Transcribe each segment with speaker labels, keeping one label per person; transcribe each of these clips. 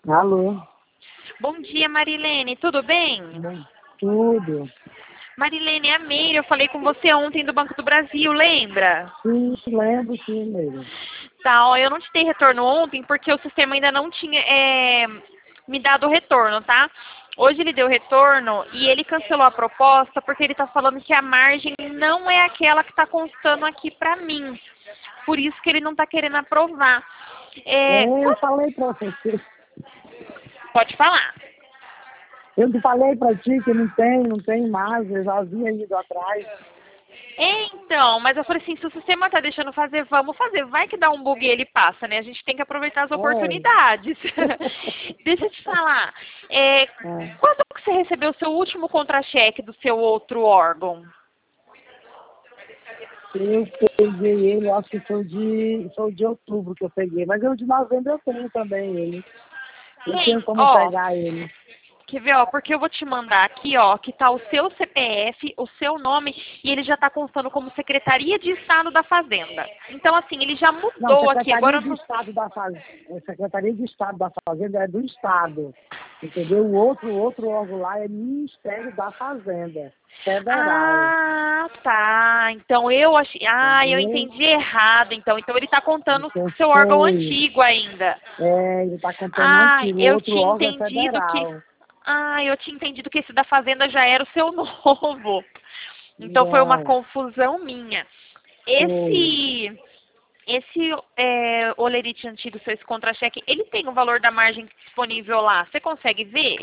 Speaker 1: Alô?
Speaker 2: Bom dia, Marilene. Tudo bem?
Speaker 1: Bom, tudo.
Speaker 2: Marilene, é a Meire. Eu falei com você ontem do Banco do Brasil, lembra?
Speaker 1: Sim, lembro sim, mesmo.
Speaker 2: Tá, ó, eu não te dei retorno ontem porque o sistema ainda não tinha me dado o retorno, tá? Hoje ele deu retorno e ele cancelou a proposta porque ele tá falando que a margem não é aquela que tá constando aqui pra mim. Por isso que ele não tá querendo aprovar.
Speaker 1: Eu falei pra você.
Speaker 2: Pode falar.
Speaker 1: Eu te falei pra ti que não tem mais, eu já havia ido atrás.
Speaker 2: Então, mas eu falei assim, se o sistema tá deixando fazer, vamos fazer. Vai que dá um bug e ele passa, né? A gente tem que aproveitar as oportunidades. Deixa eu te falar. Quando que você recebeu o seu último contra-cheque do seu outro órgão?
Speaker 1: Eu peguei ele, acho que foi de outubro que eu peguei, mas eu de novembro eu tenho também ele. Eu tenho como pegar ele.
Speaker 2: Quer ver, ó, porque eu vou te mandar aqui, ó, que tá o seu CPF, o seu nome, e ele já tá constando como Secretaria de Estado da Fazenda. Então, assim, ele já mudou aqui. Agora
Speaker 1: Secretaria de Estado da Fazenda é do Estado, entendeu? O outro órgão lá é Ministério da Fazenda, Federal.
Speaker 2: Ah, tá. Então eu achei. Ah, eu entendi errado, então. Então ele tá contando o seu órgão antigo ainda.
Speaker 1: Ele tá contando antigo, o outro órgão é federal.
Speaker 2: Eu tinha entendido que esse da Fazenda já era o seu novo. Então foi uma confusão minha. Esse olerite antigo, seu esse contra-cheque, ele tem o valor da margem disponível lá. Você consegue ver?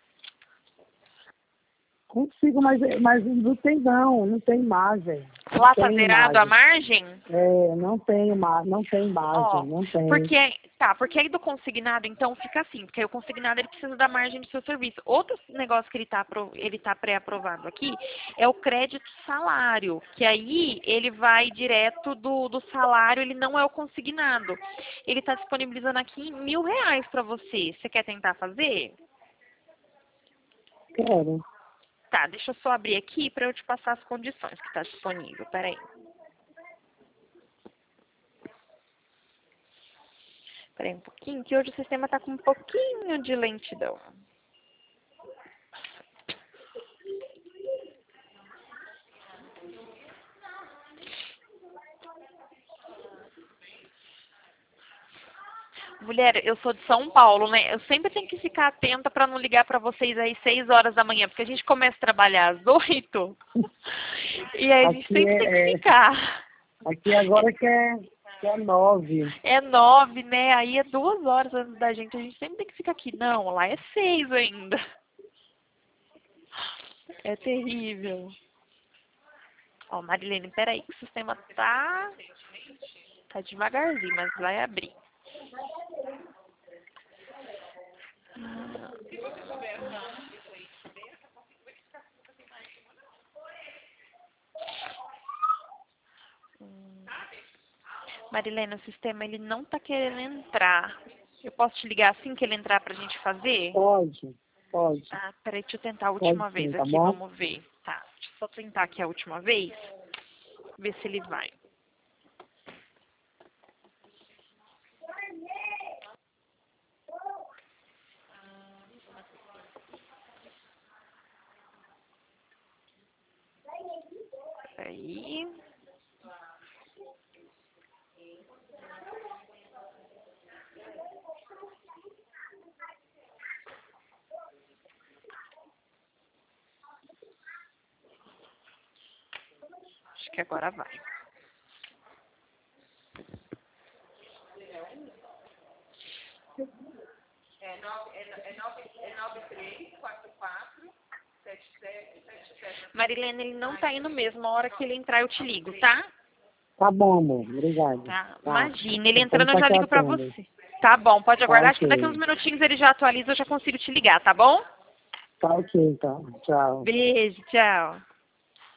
Speaker 1: Consigo, mas não tem margem.
Speaker 2: Lá tá zerado a margem?
Speaker 1: Não tem margem, não tem.
Speaker 2: Porque aí do consignado, então, fica assim, porque aí o consignado ele precisa da margem do seu serviço. Outro negócio que ele tá pré-aprovado aqui é o crédito salário, que aí ele vai direto do salário, ele não é o consignado. Ele tá disponibilizando aqui R$ 1.000 para você. Você quer tentar fazer?
Speaker 1: Quero.
Speaker 2: Tá, deixa eu só abrir aqui para eu te passar as condições que está disponível. Peraí. Peraí um pouquinho, que hoje o sistema está com um pouquinho de lentidão. Mulher, eu sou de São Paulo, né? Eu sempre tenho que ficar atenta para não ligar para vocês aí 6 horas da manhã, porque a gente começa a trabalhar às 8 e aí a gente sempre tem que ficar.
Speaker 1: Aqui agora que é 9.
Speaker 2: É 9, né? Aí é 2 horas antes da gente, a gente sempre tem que ficar aqui. Não, lá é 6 ainda. É terrível. Ó, Marilene, peraí, que o sistema tá devagarzinho, mas vai abrir. Marilene, o sistema ele não tá querendo entrar. Eu posso te ligar assim que ele entrar pra gente fazer?
Speaker 1: Pode.
Speaker 2: Ah, peraí, deixa eu tentar a última vez aqui, vamos ver. Tá, deixa eu só tentar aqui a última vez, ver se ele vai. Peraí. Acho que agora vai. É 93447777. Marilene, ele não tá indo mesmo. A hora que ele entrar, eu te ligo, tá?
Speaker 1: Tá bom, amor. Obrigado.
Speaker 2: Tá. Imagina, ele entrando, eu já ligo pra você. Tá bom, pode aguardar. Acho que daqui uns minutinhos ele já atualiza, eu já consigo te ligar, tá bom?
Speaker 1: Tá ok, então. Tchau.
Speaker 2: Beijo, tchau.